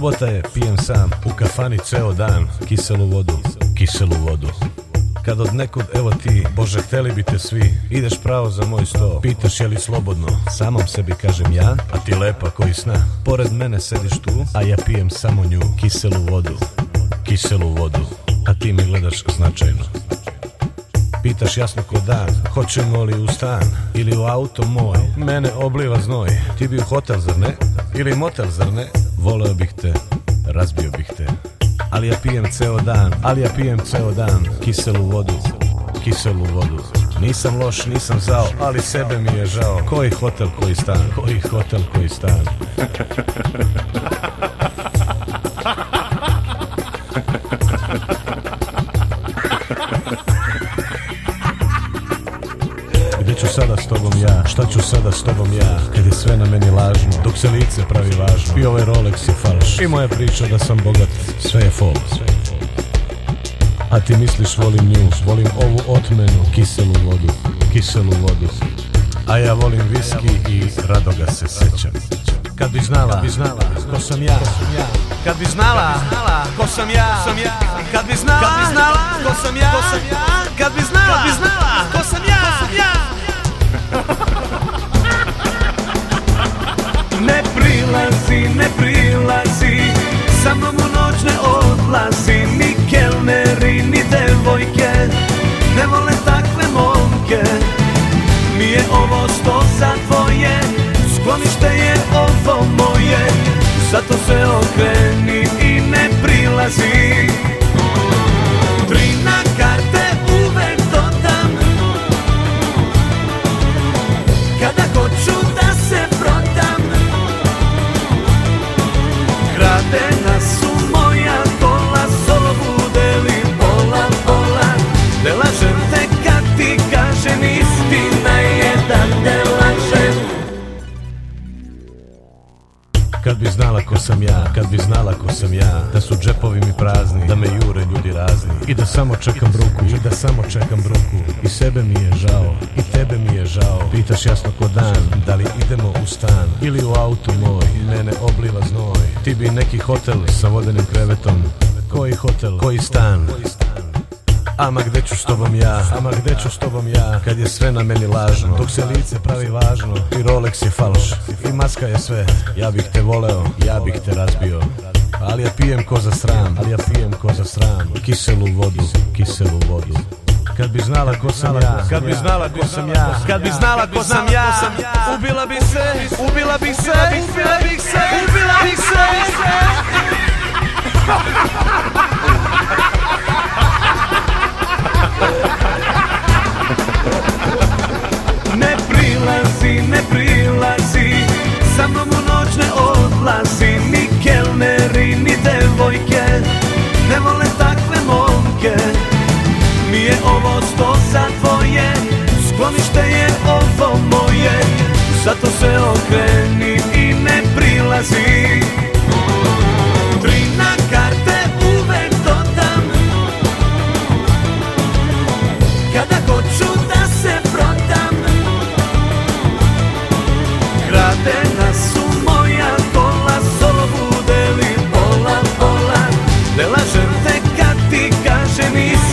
Subota je, pijem sam, u kafani ceo dan, kiselu vodu, kiselu vodu. Kad od nekud, evo ti, Bože, hteli bi te svi, ideš pravo za moj sto, pitaš je li slobodno, samom sebi kažem ja, a ti lepa koji sna. Pored mene sediš tu, a ja pijem samo nju, kiselu vodu, kiselu vodu, a ti mi gledaš značajno. Pitaš jasno ko dan, hoćemo li u stan ili u auto moj, mene obliva znoj. Ti bi u hotel, zar ne? Ili motel, zar ne? Voleo bih te, razbio bih te. Ali ja pijem ceo dan, ali ja pijem ceo dan, kiselu vodu, kiselu vodu. Nisam loš, nisam zao, ali sebe mi je žao. Koji hotel, koji stan, koji hotel, koji stan. Gde ću sada s tobom ja, šta ću sada s tobom ja, kad je sve na meni lažno, dok se lice pravi važno. I ovaj Rolex je falš, i moja priča da sam bogat, sve je fol. A ti misliš volim nju, volim ovu otmenu, kiselu vodu, kiselu vodu. A ja volim viski i rado ga se sećam. Kad bi znala, ko sam ja, kad bi znala, ko sam ja, kad bi znala, ko sam ja, kad bi znala, ko sam ja. Ne prilazi, ne prilazi, sa mnom u noć ne odlazi, ni kelneri, ni devojke, ne vole takve momke. Nije ovo sto za tvoje, sklonište je ovo moje, zato se okreni i ne prilazi. Tri na karte uvek dodam, kada hoću da se prodam. Kradena su moja kola, zovu deli pola, pola. Ne lažem te kad ti kažem, istina je da te lažem. Kad bi znala ko sam ja, kad bi znala ko sam ja, da su džepovi mi prazni, da me jure ljudi razni, i da samo čekam bruku, i da samo čekam bruku. I sebe mi je žao, i tebe mi je žao. Pitaš jasno ko dan, da li idemo u stan ili u auto moj, mene obliva znoj. Ti bi neki hotel sa vodenim krevetom, koji hotel, koji stan. Ama gde ću s tobom ja, ama gde ću s tobom ja, kad je sve na meni lažno, dok se lice pravi važno. I Rolex je falš, i maska je sve. Ja bih te voleo, ja bih te razbio, ali ja pijem ko za sram, ali ja pijem ko za sram, kiselu vodu, kiselu vodu. Kad bi znala ko sam ja, kad bi znala ko sam ja, kad bi znala ko sam ja, ubila bi se, ubila bi se, ubila bi se, ubila bi se. Ne prilazi, ne prilazi, sa mnom u noć ne odlazi, ni kelneri, ni devojke, ne vole takve momke. Nije ovo sto za tvoje, sklonište je ovo moje, zato se okreni i ne prilazi. Tri na karte uvek dodam, kada hoću da se prodam. Kradena su moja kola, zovu deli pola, pola. Ne lažem te kad ti kažem,